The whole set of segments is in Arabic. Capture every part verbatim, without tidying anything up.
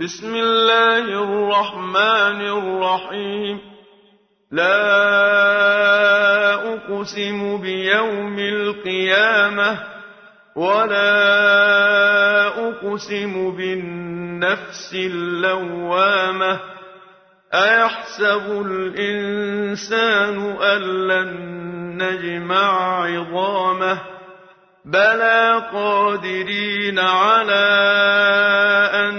بسم الله الرحمن الرحيم. لا أقسم بيوم القيامة ولا أقسم بالنفس اللوامة أيحسب الإنسان أن لن نجمع عظامه بلى قادرين على أن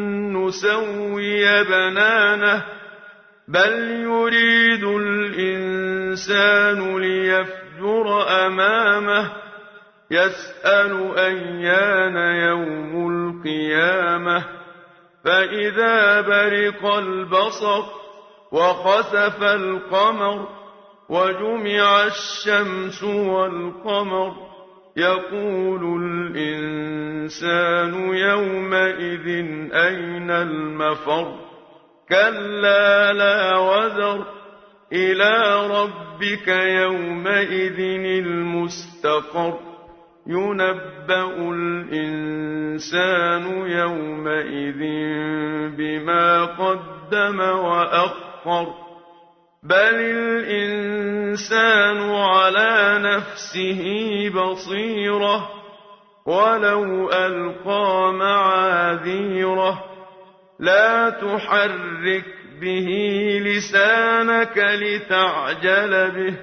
نسوي بنانه بل يريد الإنسان ليفجر أمامه يسأل أيان يوم القيامة فإذا برق البصر وخسف القمر وجمع الشمس والقمر يقول الإنسان يومئذ أين المفر كلا لا وزر إلى ربك يومئذ المستقر ينبأ الإنسان يومئذ بما قدم وأخر بل الإنسان على نفسه بصيرة ولو ألقى معاذيره لا تحرك به لسانك لتعجل به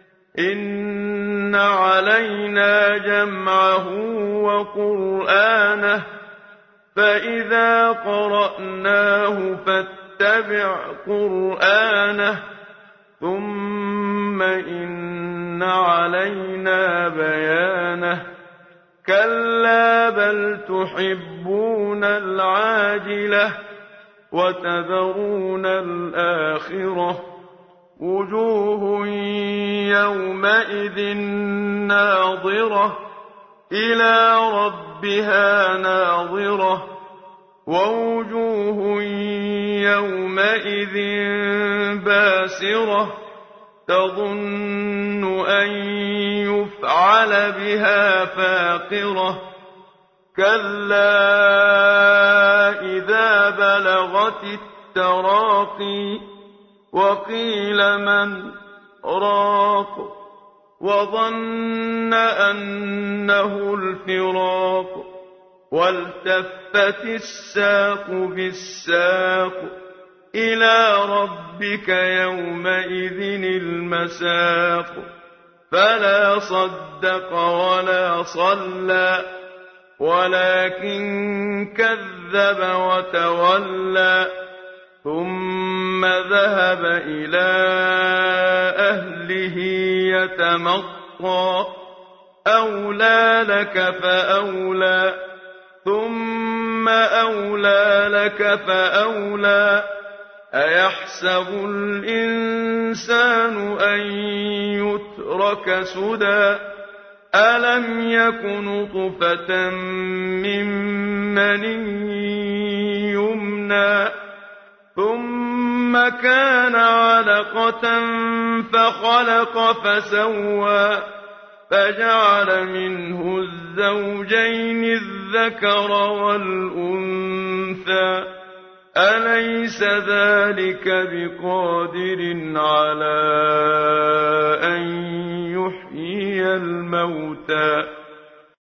إن علينا جمعه وقرآنه فإذا قرأناه فاتبع قرآنه ثم إن علينا بيانه كلا بل تحبون العاجلة وتذرون الآخرة وجوه يومئذ ناظرة إلى ربها ناظرة ووجوه يومئذ باسرة تظن أن يفعل بها فاقرة كلا إذا بلغت التراقي وقيل من راق وظن أنه الفراق والتفت الساق بالساق إلى ربك يومئذ المساق فلا صدق ولا صلى ولكن كذب وتولى ثم ذهب إلى أهله يتمطى أولى لك فأولى ثم أولى لك فأولى أيحسب الإنسان أن يترك سدى ألم يك نطفة من مني يمنى ثم كان علقة فخلق فسوى فجعل منه الزوجين الذكر والأنثى أليس ذلك بقادر على أن يحيي الموتى